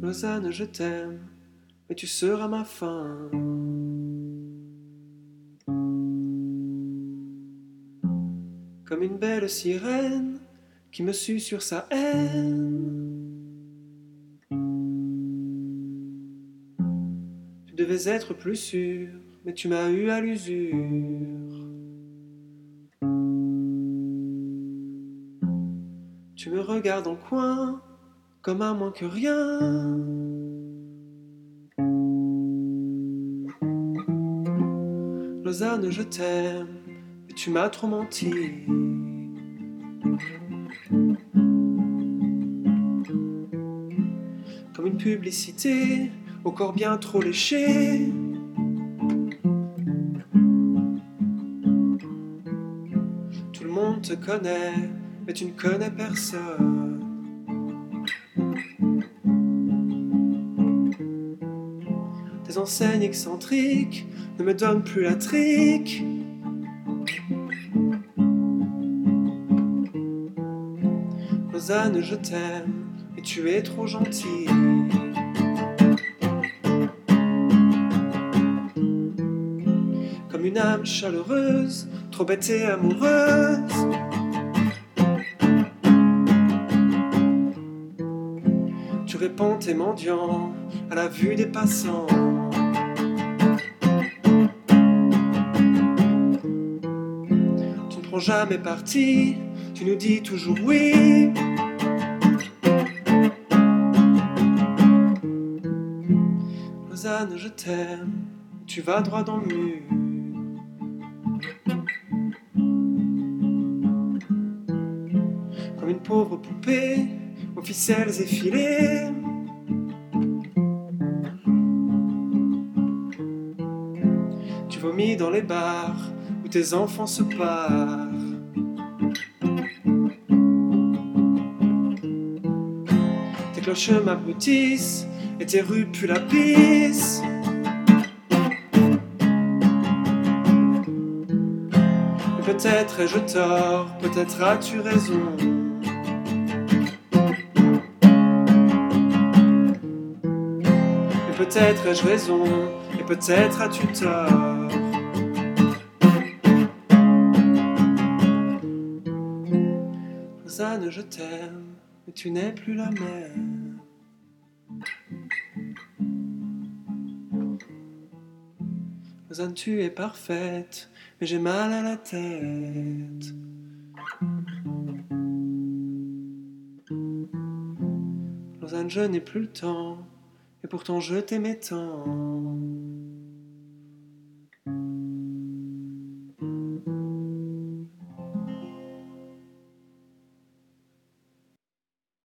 Lausanne, je t'aime, mais tu seras ma fin. Comme une belle sirène qui me sue sur sa haine. Tu devais être plus sûr, mais tu m'as eu à l'usure. Tu me regardes en coin, comme un moins que rien. Lausanne, je t'aime, mais tu m'as trop menti. Comme une publicité, au corps bien trop léché. Tout le monde te connaît, mais tu ne connais personne. Tes enseignes excentriques ne me donnent plus la trique. Lausanne, je t'aime, et tu es trop gentille. Comme une âme chaleureuse, trop bête et amoureuse. Tu réponds tes mendiants à la vue des passants. Tu ne prends jamais parti, tu nous dis toujours oui. Lausanne, je t'aime, tu vas droit dans le mur. Comme une pauvre poupée aux ficelles effilées. Tu vomis dans les bars où tes enfants se parent. Tes cloches m'abrutissent et tes rues puent la pisse. Mais peut-être ai-je tort, peut-être as-tu raison. Mais peut-être ai-je raison, et peut-être as-tu tort. Lausanne, je t'aime, mais tu n'es plus la même. Lausanne, tu es parfaite, mais j'ai mal à la tête. Lausanne, je n'ai plus le temps, et pourtant je t'aimais tant.